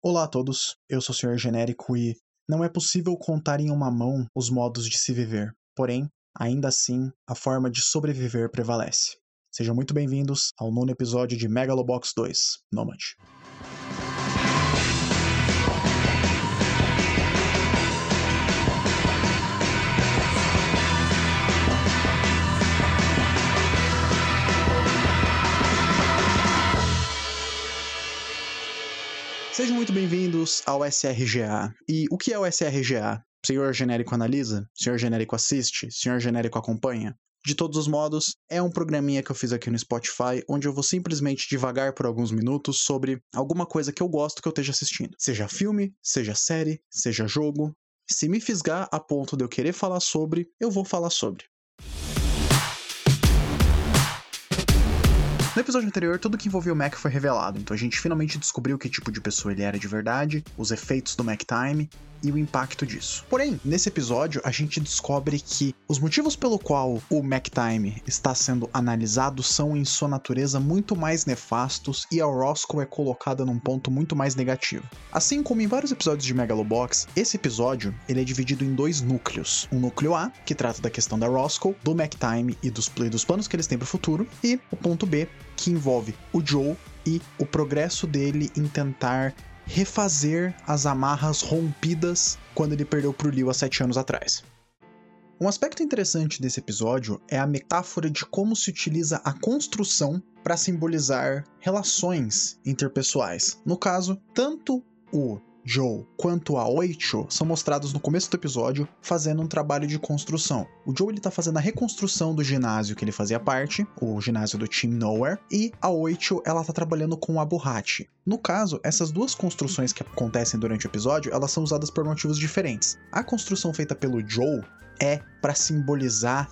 Olá a todos, eu sou o Sr. Genérico e não é possível contar em uma mão os modos de se viver, porém, ainda assim, a forma de sobreviver prevalece. Sejam muito bem-vindos ao 9º episódio de Megalobox 2, Nomad. Sejam muito bem-vindos ao SRGA. E o que é o SRGA? Senhor Genérico analisa? Senhor Genérico assiste? Senhor Genérico acompanha? De todos os modos, é um programinha que eu fiz aqui no Spotify, onde eu vou simplesmente divagar por alguns minutos sobre alguma coisa que eu gosto que eu esteja assistindo. Seja filme, seja série, seja jogo. Se me fisgar a ponto de eu querer falar sobre, eu vou falar sobre. No episódio anterior, tudo que envolvia o Mac foi revelado, então a gente finalmente descobriu que tipo de pessoa ele era de verdade, os efeitos do Mac Time e o impacto disso. Porém, nesse episódio, a gente descobre que os motivos pelo qual o Mac Time está sendo analisado são, em sua natureza, muito mais nefastos e a Roscoe é colocada num ponto muito mais negativo. Assim como em vários episódios de Megalobox, esse episódio ele é dividido em dois núcleos. Um núcleo A, que trata da questão da Roscoe, do Mac Time e dos planos que eles têm para o futuro, e o ponto B, que envolve o Joe e o progresso dele em tentar refazer as amarras rompidas quando ele perdeu pro Liu há 7 anos atrás. Um aspecto interessante desse episódio é a metáfora de como se utiliza a construção para simbolizar relações interpessoais. No caso, tanto o Joe quanto a Oicho são mostrados no começo do episódio fazendo um trabalho de construção. O Joe ele tá fazendo a reconstrução do ginásio que ele fazia parte, o ginásio do Team Nowhere, e a Oicho ela tá trabalhando com a Abuhachi. No caso, essas duas construções que acontecem durante o episódio, elas são usadas por motivos diferentes. A construção feita pelo Joe é para simbolizar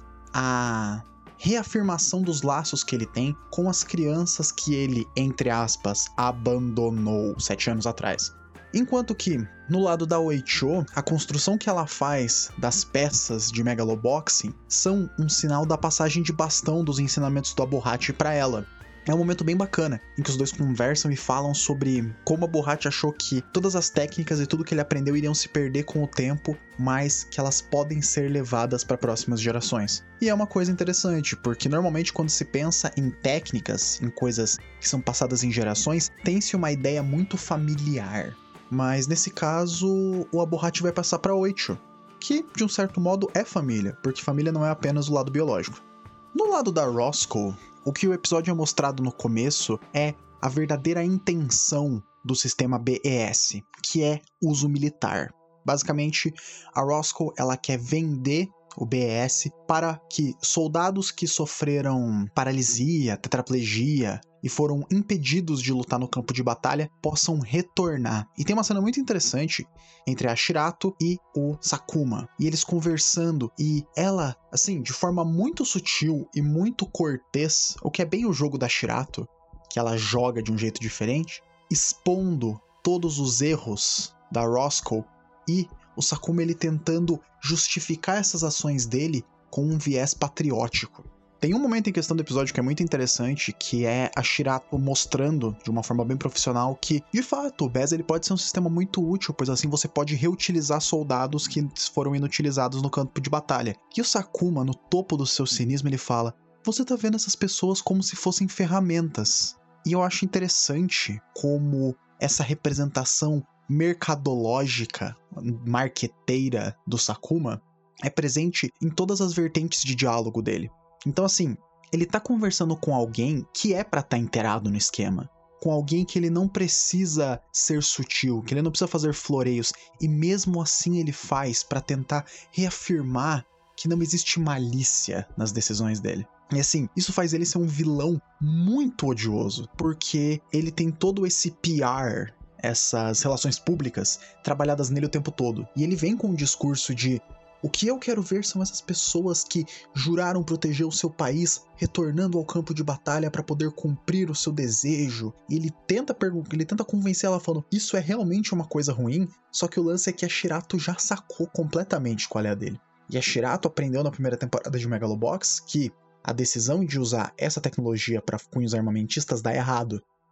a reafirmação dos laços que ele tem com as crianças que ele, entre aspas, abandonou 7 anos atrás. Enquanto que, no lado da Oicho, a construção que ela faz das peças de Megaloboxing são um sinal da passagem de bastão dos ensinamentos do Abuhachi para ela. É um momento bem bacana, em que os dois conversam e falam sobre como a Abuhachi achou que todas as técnicas e tudo que ele aprendeu iriam se perder com o tempo, mas que elas podem ser levadas para próximas gerações. E é uma coisa interessante, porque normalmente quando se pensa em técnicas, em coisas que são passadas em gerações, tem-se uma ideia muito familiar. Mas nesse caso, o Abuhachi vai passar para Oicho, que de um certo modo é família, porque família não é apenas o lado biológico. No lado da Roscoe, o que o episódio é mostrado no começo é a verdadeira intenção do sistema BES, que é uso militar. Basicamente, a Roscoe ela quer vender o BES para que soldados que sofreram paralisia, tetraplegia e foram impedidos de lutar no campo de batalha possam retornar. E tem uma cena muito interessante entre a Shirato e o Sakuma, e eles conversando, e ela, assim, de forma muito sutil e muito cortês, o que é bem o jogo da Shirato, que ela joga de um jeito diferente, expondo todos os erros da Roscoe e o Sakuma ele tentando justificar essas ações dele com um viés patriótico. Tem um momento em questão do episódio que é muito interessante, que é a Shirato mostrando de uma forma bem profissional que, de fato, o BES ele pode ser um sistema muito útil, pois assim você pode reutilizar soldados que foram inutilizados no campo de batalha. E o Sakuma, no topo do seu cinismo, ele fala: você tá vendo essas pessoas como se fossem ferramentas. E eu acho interessante como essa representação mercadológica, marqueteira do Sakuma é presente em todas as vertentes de diálogo dele. Então assim, ele tá conversando com alguém que é pra estar inteirado no esquema, com alguém que ele não precisa ser sutil, que ele não precisa fazer floreios, e mesmo assim ele faz pra tentar reafirmar que não existe malícia nas decisões dele. E assim, isso faz ele ser um vilão muito odioso, porque ele tem todo esse PR, essas relações públicas, trabalhadas nele o tempo todo. E ele vem com um discurso de: o que eu quero ver são essas pessoas que juraram proteger o seu país, retornando ao campo de batalha para poder cumprir o seu desejo. E ele tenta convencer ela falando: isso é realmente uma coisa ruim? Só que o lance é que a Shirato já sacou completamente qual é a dele. E a Shirato aprendeu na primeira temporada de Megalobox que a decisão de usar essa tecnologia para cunhos armamentistas dá errado.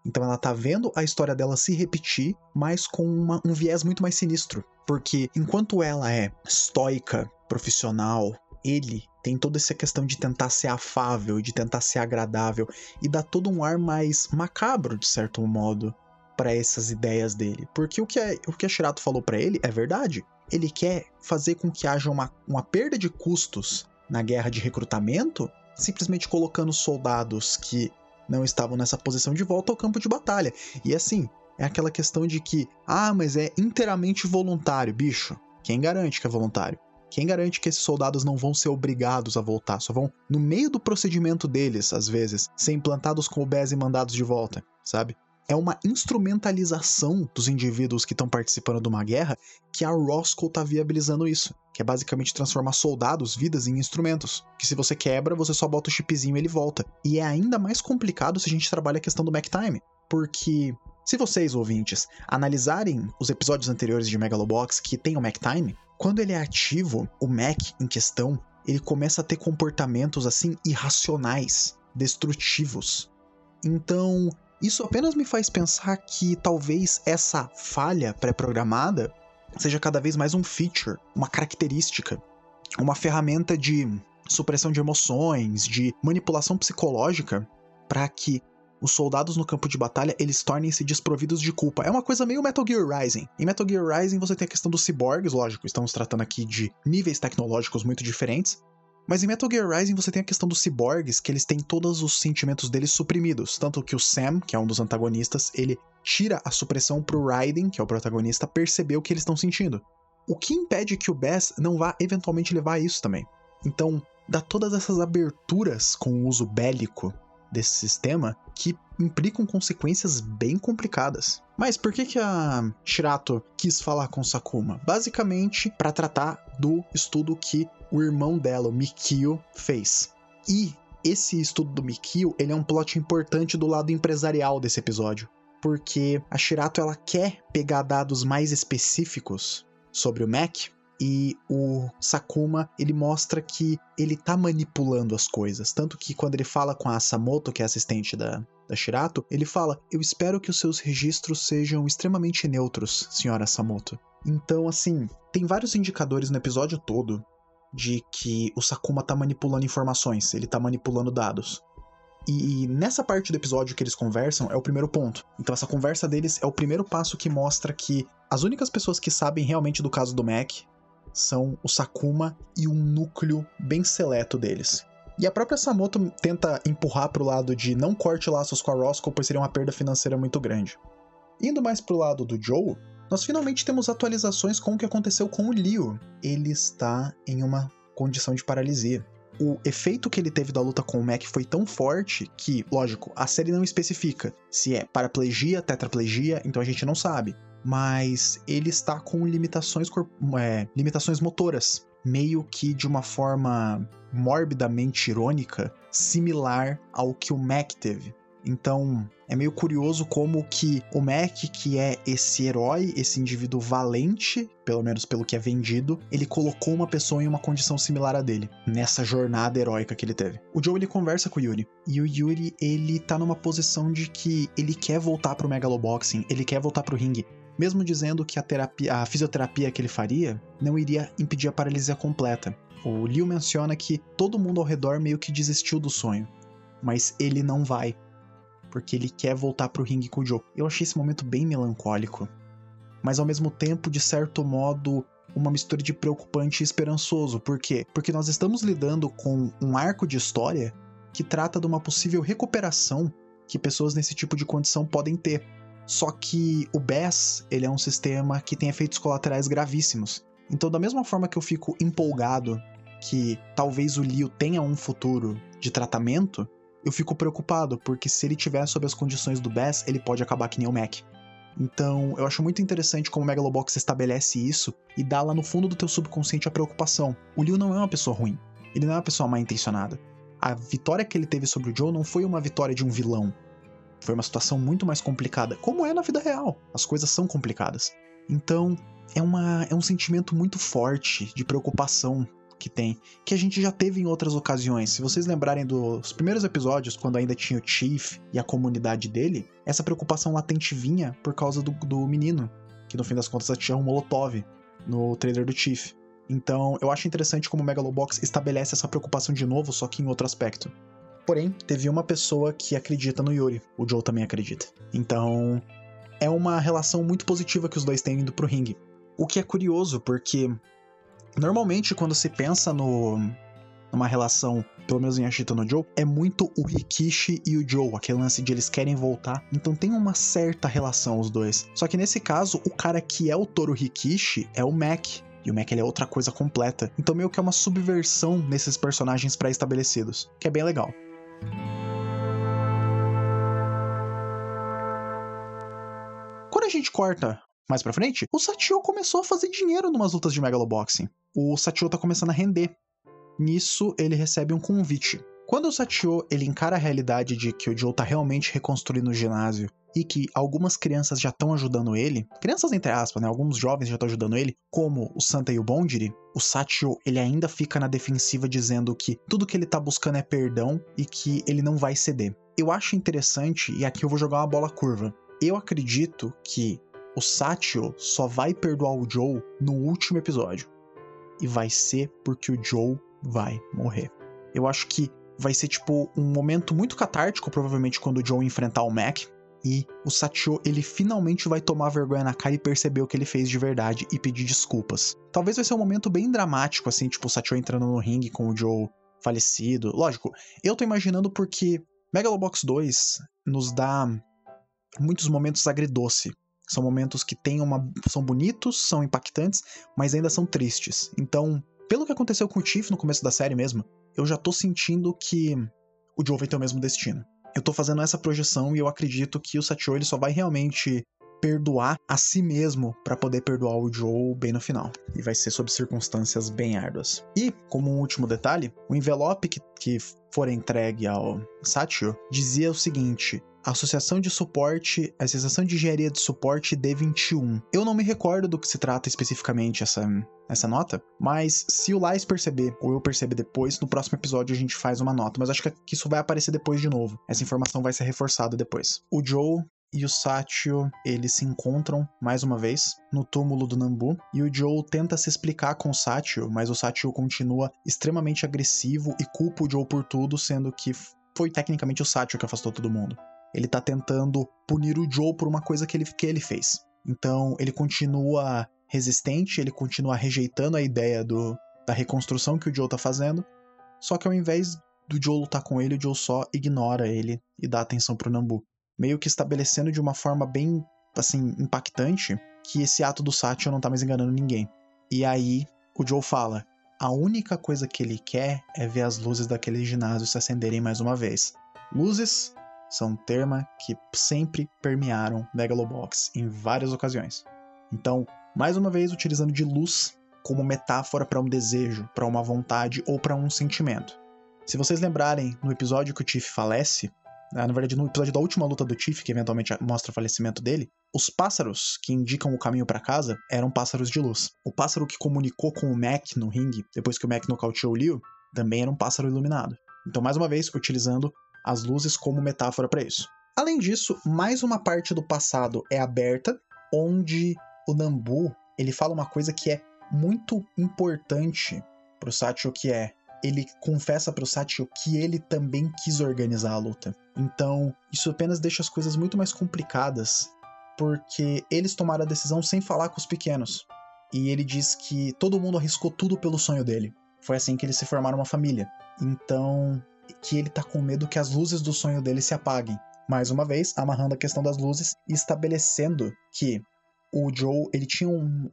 Então ela tá vendo a história dela se repetir, mas com um viés muito mais sinistro. Porque enquanto ela é estoica, profissional, ele tem toda essa questão de tentar ser afável, de tentar ser agradável, e dá todo um ar mais macabro, de certo modo, para essas ideias dele. Porque o que a Shirato falou para ele é verdade. Ele quer fazer com que haja uma perda de custos na guerra de recrutamento, simplesmente colocando soldados que não estavam nessa posição de volta ao campo de batalha. E assim, é aquela questão de que, mas é inteiramente voluntário, bicho. Quem garante que é voluntário? Quem garante que esses soldados não vão ser obrigados a voltar? Só vão, no meio do procedimento deles, às vezes, ser implantados com o BES e mandados de volta, sabe? É uma instrumentalização dos indivíduos que estão participando de uma guerra que a Roscoe tá viabilizando isso. Que é basicamente transformar soldados, vidas, em instrumentos. Que se você quebra, você só bota o chipzinho e ele volta. E é ainda mais complicado se a gente trabalha a questão do MacTime. Porque se vocês, ouvintes, analisarem os episódios anteriores de Megalobox que tem o MacTime, quando ele é ativo, o Mac em questão, ele começa a ter comportamentos assim irracionais, destrutivos. Então, isso apenas me faz pensar que talvez essa falha pré-programada seja cada vez mais um feature, uma característica, uma ferramenta de supressão de emoções, de manipulação psicológica, para que os soldados no campo de batalha, eles tornem-se desprovidos de culpa. É uma coisa meio Metal Gear Rising. Em Metal Gear Rising você tem a questão dos ciborgues, lógico, estamos tratando aqui de níveis tecnológicos muito diferentes, mas em Metal Gear Rising você tem a questão dos ciborgues, que eles têm todos os sentimentos deles suprimidos, tanto que o Sam, que é um dos antagonistas, ele tira a supressão pro Raiden, que é o protagonista, perceber o que eles estão sentindo. O que impede que o Bass não vá eventualmente levar a isso também. Então, dá todas essas aberturas com o uso bélico desse sistema que implicam consequências bem complicadas. Mas por que a Shirato quis falar com Sakuma? Basicamente, para tratar do estudo que o irmão dela, o Mikio, fez. E esse estudo do Mikio, ele é um plot importante do lado empresarial desse episódio. Porque a Shirato, ela quer pegar dados mais específicos sobre o Mac, e o Sakuma, ele mostra que ele tá manipulando as coisas. Tanto que quando ele fala com a Samoto, que é assistente da Shirato, ele fala: eu espero que os seus registros sejam extremamente neutros, senhora Samoto. Então, assim, tem vários indicadores no episódio todo de que o Sakuma tá manipulando informações, ele tá manipulando dados. E nessa parte do episódio que eles conversam é o primeiro ponto. Então essa conversa deles é o primeiro passo que mostra que as únicas pessoas que sabem realmente do caso do Mac são o Sakuma e um núcleo bem seleto deles. E a própria Samoto tenta empurrar pro lado de não corte laços com a Roscoe, pois seria uma perda financeira muito grande. Indo mais pro lado do Joe, nós finalmente temos atualizações com o que aconteceu com o Leo. Ele está em uma condição de paralisia. O efeito que ele teve da luta com o Mac foi tão forte que, lógico, a série não especifica se é paraplegia, tetraplegia, então a gente não sabe. Mas ele está com limitações motoras, meio que de uma forma morbidamente irônica, similar ao que o Mac teve. Então, é meio curioso como que o Mac, que é esse herói, esse indivíduo valente, pelo menos pelo que é vendido, ele colocou uma pessoa em uma condição similar a dele, nessa jornada heróica que ele teve. O Joe, ele conversa com o Yuri, e o Yuri, ele tá numa posição de que ele quer voltar pro Megaloboxing, ele quer voltar pro ringue, mesmo dizendo que a fisioterapia que ele faria não iria impedir a paralisia completa. O Liu menciona que todo mundo ao redor meio que desistiu do sonho, mas ele não vai, porque ele quer voltar pro ringue com o Joe. Eu achei esse momento bem melancólico, mas ao mesmo tempo, de certo modo, uma mistura de preocupante e esperançoso. Por quê? Porque nós estamos lidando com um arco de história que trata de uma possível recuperação que pessoas nesse tipo de condição podem ter. Só que o BES, ele é um sistema que tem efeitos colaterais gravíssimos. Então, da mesma forma que eu fico empolgado que talvez o Leo tenha um futuro de tratamento, eu fico preocupado, porque se ele tiver sob as condições do BES, ele pode acabar que nem o Mac. Então, eu acho muito interessante como o Megalobox estabelece isso e dá lá no fundo do teu subconsciente a preocupação. O Leo não é uma pessoa ruim, ele não é uma pessoa mal intencionada. A vitória que ele teve sobre o Joe não foi uma vitória de um vilão. Foi uma situação muito mais complicada, como é na vida real. As coisas são complicadas. Então, é um sentimento muito forte de preocupação que tem, que a gente já teve em outras ocasiões. Se vocês lembrarem dos primeiros episódios, quando ainda tinha o Chief e a comunidade dele, essa preocupação latente vinha por causa do menino, que no fim das contas tinha um Molotov no trailer do Chief. Então eu acho interessante como o Megalobox estabelece essa preocupação de novo, só que em outro aspecto. Porém, teve uma pessoa que acredita no Yuri, o Joe também acredita. Então é uma relação muito positiva que os dois têm indo pro ringue. O que é curioso, porque normalmente quando se pensa numa relação, pelo menos em Ashita no Joe, é muito o Rikishi e o Joe, aquele lance de eles querem voltar, então tem uma certa relação os dois. Só que nesse caso, o cara que é o Toru Rikishi é o Mac, e o Mac ele é outra coisa completa, então meio que é uma subversão nesses personagens pré-estabelecidos, que é bem legal. Quando a gente corta mais pra frente, o Satio começou a fazer dinheiro numas lutas de Megaloboxing. O Satio tá começando a render. Nisso, ele recebe um convite. Quando o Satio ele encara a realidade de que o Joe tá realmente reconstruindo o ginásio e que algumas crianças já estão ajudando ele, crianças entre aspas, né? Alguns jovens já estão ajudando ele, como o Santa e o Bondiri, o Satio ele ainda fica na defensiva dizendo que tudo que ele tá buscando é perdão e que ele não vai ceder. Eu acho interessante, e aqui eu vou jogar uma bola curva. Eu acredito que o Satio só vai perdoar o Joe no último episódio. E vai ser porque o Joe vai morrer. Eu acho que vai ser tipo um momento muito catártico, provavelmente quando o Joe enfrentar o Mac. E o Satio, ele finalmente vai tomar vergonha na cara e perceber o que ele fez de verdade e pedir desculpas. Talvez vai ser um momento bem dramático, assim, tipo o Satio entrando no ringue com o Joe falecido. Lógico, eu tô imaginando porque Megalobox 2 nos dá muitos momentos agridoce. São momentos que são bonitos, são impactantes, mas ainda são tristes. Então, pelo que aconteceu com o Chief no começo da série mesmo, eu já tô sentindo que o Joe vai ter o mesmo destino. Eu tô fazendo essa projeção e eu acredito que o Satio ele só vai realmente perdoar a si mesmo para poder perdoar o Joe bem no final. E vai ser sob circunstâncias bem árduas. E, como um último detalhe, o envelope que for entregue ao Satio dizia o seguinte: Associação de Engenharia de Suporte D21. Eu não me recordo do que se trata especificamente essa nota, mas se o Lais perceber, ou eu perceber depois, no próximo episódio a gente faz uma nota, mas acho que isso vai aparecer depois de novo. Essa informação vai ser reforçada depois. O Joe e o Satio, eles se encontram mais uma vez no túmulo do Nambu, e o Joe tenta se explicar com o Satio, mas o Satio continua extremamente agressivo e culpa o Joe por tudo, sendo que foi tecnicamente o Satio que afastou todo mundo. Ele tá tentando punir o Joe por uma coisa que ele fez. Então, ele continua resistente, ele continua rejeitando a ideia da reconstrução que o Joe tá fazendo, só que ao invés do Joe lutar com ele, o Joe só ignora ele e dá atenção pro Nambu. Meio que estabelecendo de uma forma bem, assim, impactante que esse ato do Satio não tá mais enganando ninguém. E aí, o Joe fala: a única coisa que ele quer é ver as luzes daquele ginásio se acenderem mais uma vez. Luzes são um termo que sempre permearam Megalobox em várias ocasiões. Então, mais uma vez, utilizando de luz como metáfora para um desejo, para uma vontade ou para um sentimento. Se vocês lembrarem, no episódio que o Chief falece, na verdade no episódio da última luta do Chief, que eventualmente mostra o falecimento dele, os pássaros que indicam o caminho para casa eram pássaros de luz. O pássaro que comunicou com o Mac no ringue, depois que o Mac nocauteou o Liu, também era um pássaro iluminado. Então, mais uma vez, utilizando as luzes como metáfora para isso. Além disso, mais uma parte do passado é aberta, onde o Nambu, ele fala uma coisa que é muito importante pro Satio, que é, ele confessa pro Satio que ele também quis organizar a luta. Então, isso apenas deixa as coisas muito mais complicadas, porque eles tomaram a decisão sem falar com os pequenos. E ele diz que todo mundo arriscou tudo pelo sonho dele. Foi assim que eles se formaram uma família. Então, que ele tá com medo que as luzes do sonho dele se apaguem. Mais uma vez, amarrando a questão das luzes e estabelecendo que o Joe, ele tinha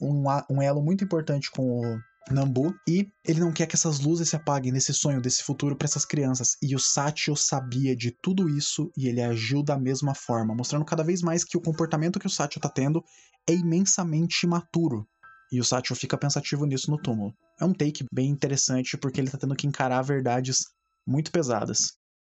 um elo muito importante com o Nambu, e ele não quer que essas luzes se apaguem nesse sonho, desse futuro para essas crianças. E o Satio sabia de tudo isso e ele agiu da mesma forma, mostrando cada vez mais que o comportamento que o Satio tá tendo é imensamente imaturo. E o Satio fica pensativo nisso no túmulo. É um take bem interessante porque ele tá tendo que encarar verdades muito pesadas.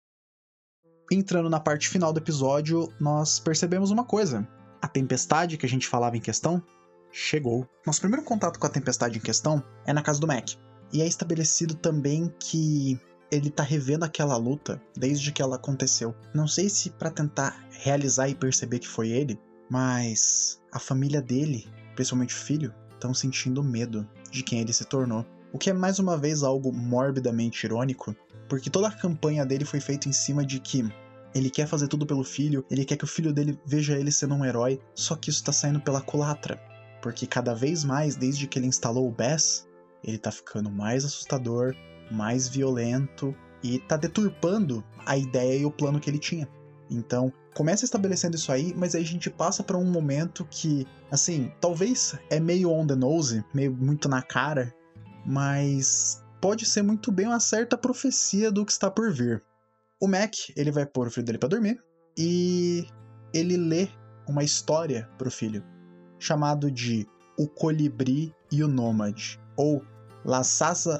Entrando na parte final do episódio, nós percebemos uma coisa. A tempestade que a gente falava em questão chegou. Nosso primeiro contato com a tempestade em questão é na casa do Mac. E é estabelecido também que ele tá revendo aquela luta desde que ela aconteceu. Não sei se pra tentar realizar e perceber que foi ele, mas a família dele, principalmente o filho, estão sentindo medo de quem ele se tornou. O que é mais uma vez algo morbidamente irônico, porque toda a campanha dele foi feita em cima de que ele quer fazer tudo pelo filho, ele quer que o filho dele veja ele sendo um herói, só que isso tá saindo pela culatra. Porque cada vez mais, desde que ele instalou o Bess, ele tá ficando mais assustador, mais violento e tá deturpando a ideia e o plano que ele tinha. Então, começa estabelecendo isso aí, mas aí a gente passa pra um momento que, assim, talvez é meio on the nose, meio muito na cara, mas pode ser muito bem uma certa profecia do que está por vir. O Mac, ele vai pôr o filho dele pra dormir e ele lê uma história pro filho, chamado de O Colibri e o Nômade, ou Las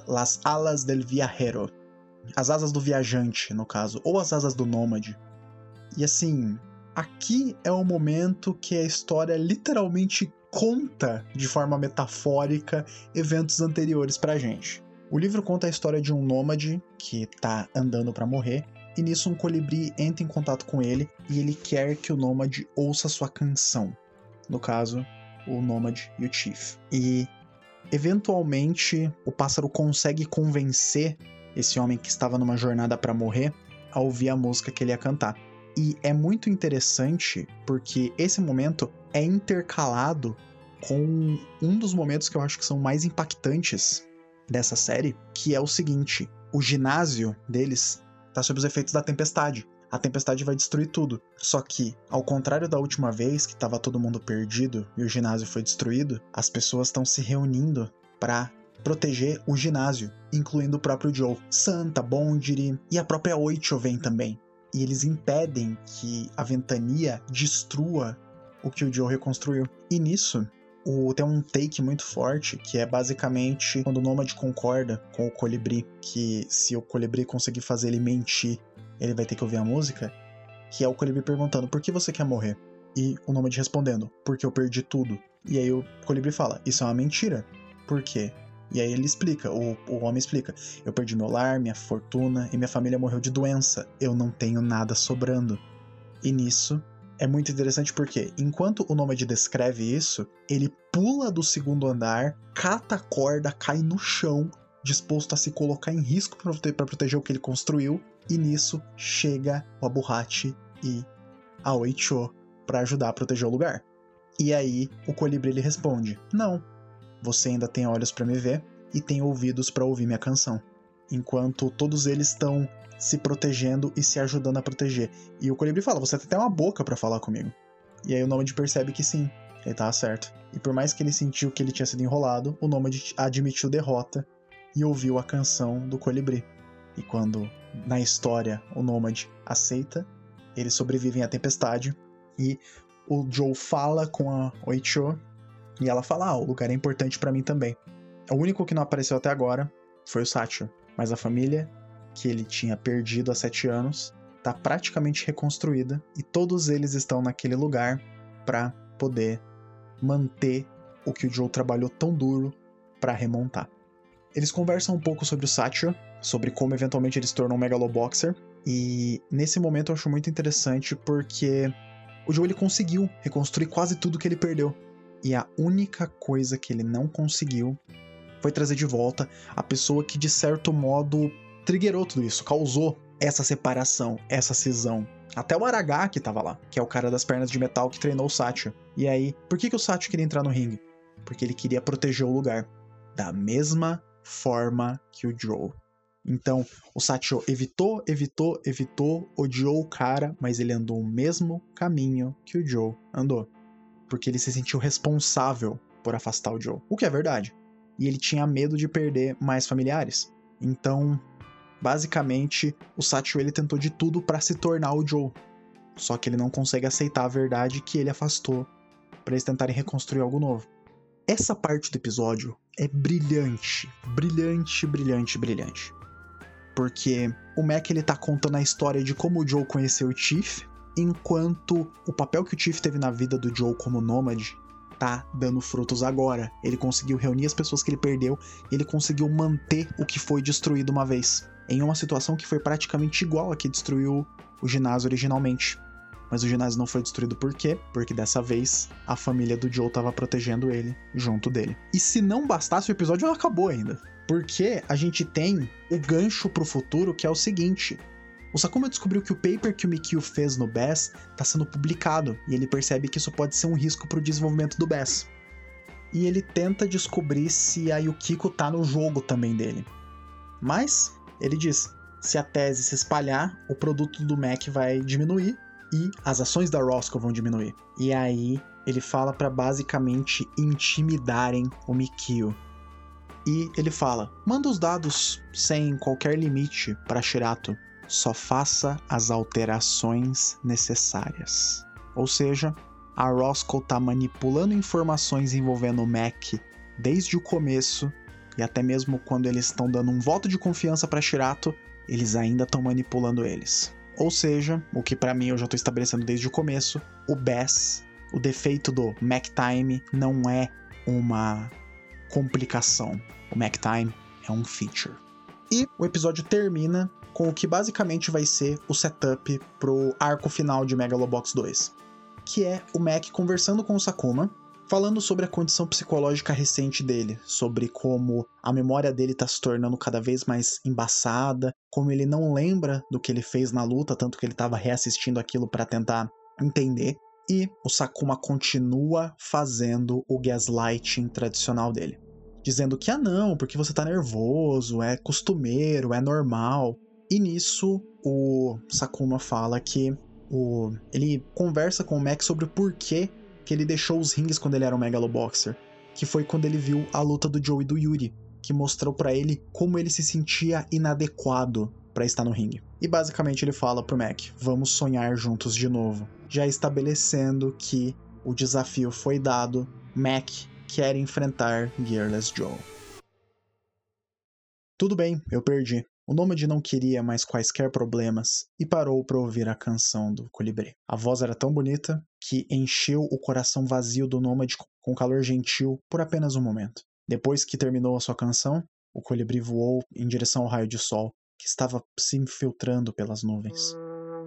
Alas del Viajero, as asas do viajante, no caso, ou as asas do nômade. E assim, aqui é o momento que a história literalmente conta de forma metafórica eventos anteriores pra gente. O livro conta a história de um nômade que tá andando pra morrer, e nisso um colibri entra em contato com ele e ele quer que o nômade ouça sua canção. No caso, o nômade e o Chief. E eventualmente o pássaro consegue convencer esse homem que estava numa jornada pra morrer a ouvir a música que ele ia cantar. E é muito interessante porque esse momento é intercalado com um dos momentos que eu acho que são mais impactantes dessa série, que é o seguinte: o ginásio deles tá sob os efeitos da tempestade. A tempestade vai destruir tudo. Só que, ao contrário da última vez que estava todo mundo perdido e o ginásio foi destruído, as pessoas estão se reunindo para proteger o ginásio, incluindo o próprio Joe. Santa, Bondiri e a própria Oicho vem também. E eles impedem que a ventania destrua o que o Joe reconstruiu. E nisso, tem um take muito forte, que é basicamente quando o Nômade concorda com o Colibri, que se o Colibri conseguir fazer ele mentir, ele vai ter que ouvir a música, que é o Colibri perguntando: por que você quer morrer? E o Nômade respondendo: porque eu perdi tudo. E aí o Colibri fala: isso é uma mentira. Por quê? E aí ele explica, o homem explica: eu perdi meu lar, minha fortuna e minha família morreu de doença. Eu não tenho nada sobrando. E nisso é muito interessante porque, enquanto o Nômade descreve isso, ele pula do segundo andar, cata a corda, cai no chão, disposto a se colocar em risco para proteger o que ele construiu. E nisso chega o Abuhachi e a Oicho para ajudar a proteger o lugar. E aí o Colibri ele responde: não, você ainda tem olhos para me ver e tem ouvidos para ouvir minha canção. Enquanto todos eles estão se protegendo e se ajudando a proteger. E o Colibri fala: você tem até uma boca para falar comigo. E aí o Nômade percebe que sim, ele tava certo. E por mais que ele sentiu que ele tinha sido enrolado, o Nômade admitiu derrota e ouviu a canção do Colibri. E quando, na história, o Nômade aceita, eles sobrevivem à tempestade. E o Joe fala com a Oicho e ela fala: o lugar é importante pra mim também. O único que não apareceu até agora foi o Sachio, mas a família que ele tinha perdido há 7 anos tá praticamente reconstruída e todos eles estão naquele lugar pra poder manter o que o Joe trabalhou tão duro pra remontar. Eles conversam um pouco sobre o Sachio, sobre como eventualmente ele se tornou um Megaloboxer, e nesse momento eu acho muito interessante porque o Joe ele conseguiu reconstruir quase tudo que ele perdeu. E a única coisa que ele não conseguiu foi trazer de volta a pessoa que, de certo modo, triggerou tudo isso, causou essa separação, essa cisão. Até o Aragá que tava lá, que é o cara das pernas de metal que treinou o Sachio. E aí, por que o Sachio queria entrar no ringue? Porque ele queria proteger o lugar. Da mesma forma que o Joe. Então, o Sachio evitou, odiou o cara, mas ele andou o mesmo caminho que o Joe andou. Porque ele se sentiu responsável por afastar o Joe. O que é verdade. E ele tinha medo de perder mais familiares. Então, basicamente, o Sachio ele tentou de tudo para se tornar o Joe. Só que ele não consegue aceitar a verdade que ele afastou para eles tentarem reconstruir algo novo. Essa parte do episódio é brilhante. Brilhante, brilhante, brilhante. Porque o Mac ele tá contando a história de como o Joe conheceu o Chief, enquanto o papel que o Chief teve na vida do Joe como nômade tá dando frutos agora. Ele conseguiu reunir as pessoas que ele perdeu e ele conseguiu manter o que foi destruído uma vez. Em uma situação que foi praticamente igual a que destruiu o ginásio originalmente. Mas o ginásio não foi destruído por quê? Porque dessa vez a família do Joe tava protegendo ele junto dele. E se não bastasse, o episódio não acabou ainda. Porque a gente tem o gancho pro futuro, que é o seguinte: o Sakuma descobriu que o paper que o Mikio fez no Bass tá sendo publicado, e ele percebe que isso pode ser um risco pro desenvolvimento do Bass. E ele tenta descobrir se a Yukiko tá no jogo também dele. Mas ele diz: se a tese se espalhar, o produto do Mac vai diminuir e as ações da Roscoe vão diminuir. E aí ele fala pra basicamente intimidarem o Mikio. E ele fala: manda os dados sem qualquer limite para Shirato. Só faça as alterações necessárias. Ou seja, a Roscoe tá manipulando informações envolvendo o Mac desde o começo, e até mesmo quando eles estão dando um voto de confiança para Shirato, eles ainda estão manipulando eles. Ou seja, o que pra mim eu já tô estabelecendo desde o começo, o Bass, o defeito do Mac Time não é uma complicação. O Mac Time é um feature. E o episódio termina com o que basicamente vai ser o setup pro arco final de Megalobox 2, que é o Mac conversando com o Sakuma, falando sobre a condição psicológica recente dele, sobre como a memória dele tá se tornando cada vez mais embaçada, como ele não lembra do que ele fez na luta, tanto que ele tava reassistindo aquilo para tentar entender, e o Sakuma continua fazendo o gaslighting tradicional dele, dizendo que não, porque você tá nervoso, é costumeiro, é normal. E nisso o Sakuma fala que ele conversa com o Mac sobre o porquê que ele deixou os rings quando ele era um Megaloboxer, que foi quando ele viu a luta do Joe e do Yuri, que mostrou pra ele como ele se sentia inadequado pra estar no ringue. E basicamente ele fala pro Mac: vamos sonhar juntos de novo, já estabelecendo que o desafio foi dado. Mac quer enfrentar Gearless Joe. Tudo bem, eu perdi. O Nômade não queria mais quaisquer problemas e parou para ouvir a canção do Colibri. A voz era tão bonita que encheu o coração vazio do Nômade com calor gentil por apenas um momento. Depois que terminou a sua canção, o Colibri voou em direção ao raio de sol que estava se infiltrando pelas nuvens.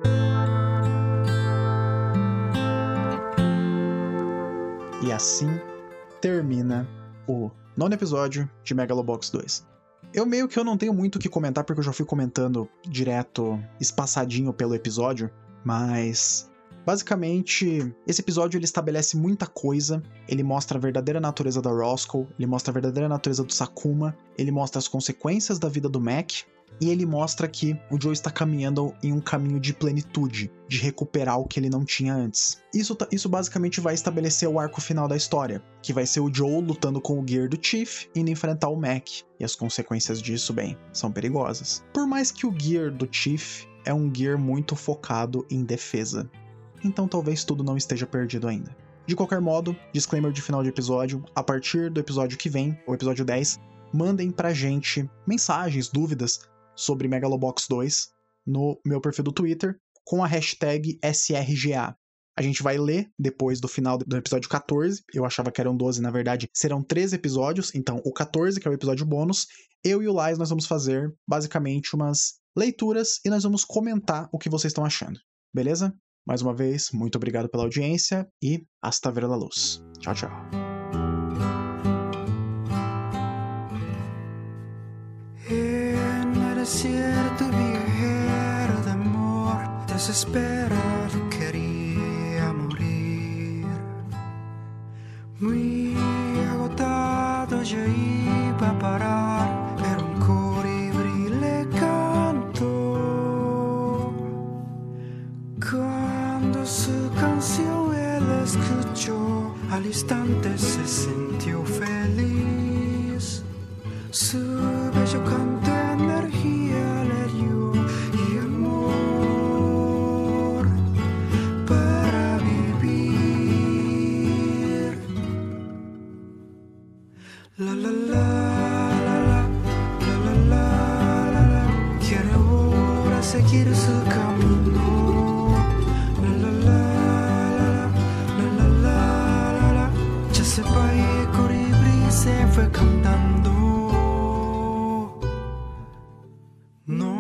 E assim termina o 9º episódio de Megalobox 2. Eu não tenho muito o que comentar, porque eu já fui comentando direto, espaçadinho pelo episódio, mas basicamente esse episódio ele estabelece muita coisa. Ele mostra a verdadeira natureza da Roscoe, ele mostra a verdadeira natureza do Sakuma, ele mostra as consequências da vida do Mac, e ele mostra que o Joe está caminhando em um caminho de plenitude, de recuperar o que ele não tinha antes. Isso basicamente vai estabelecer o arco final da história, que vai ser o Joe lutando com o Gear do Chief, indo enfrentar o Mac. E as consequências disso, bem, são perigosas. Por mais que o Gear do Chief é um Gear muito focado em defesa. Então talvez tudo não esteja perdido ainda. De qualquer modo, disclaimer de final de episódio: a partir do episódio que vem, o episódio 10, mandem pra gente mensagens, dúvidas sobre Megalobox 2 no meu perfil do Twitter com a hashtag SRGA. A gente vai ler depois do final do episódio 14. Eu achava que eram 12, na verdade serão 13 episódios. Então o 14, que é o episódio bônus, eu e o Lais nós vamos fazer basicamente umas leituras e nós vamos comentar o que vocês estão achando. Beleza? Mais uma vez, muito obrigado pela audiência e hasta ver la luz. Tchau, tchau. Desierto viajero de amor, desesperado quería morir. Muy agotado ya iba a parar, pero un colibrí le cantó. Cuando su canción él escuchó, al instante se sintió feliz. Su bello canto energía le dio y amor para vivir. La la la la la la la la la la. Quiere ahora seguir su camino. La la la la la la la la la. Ya se fue cantando. No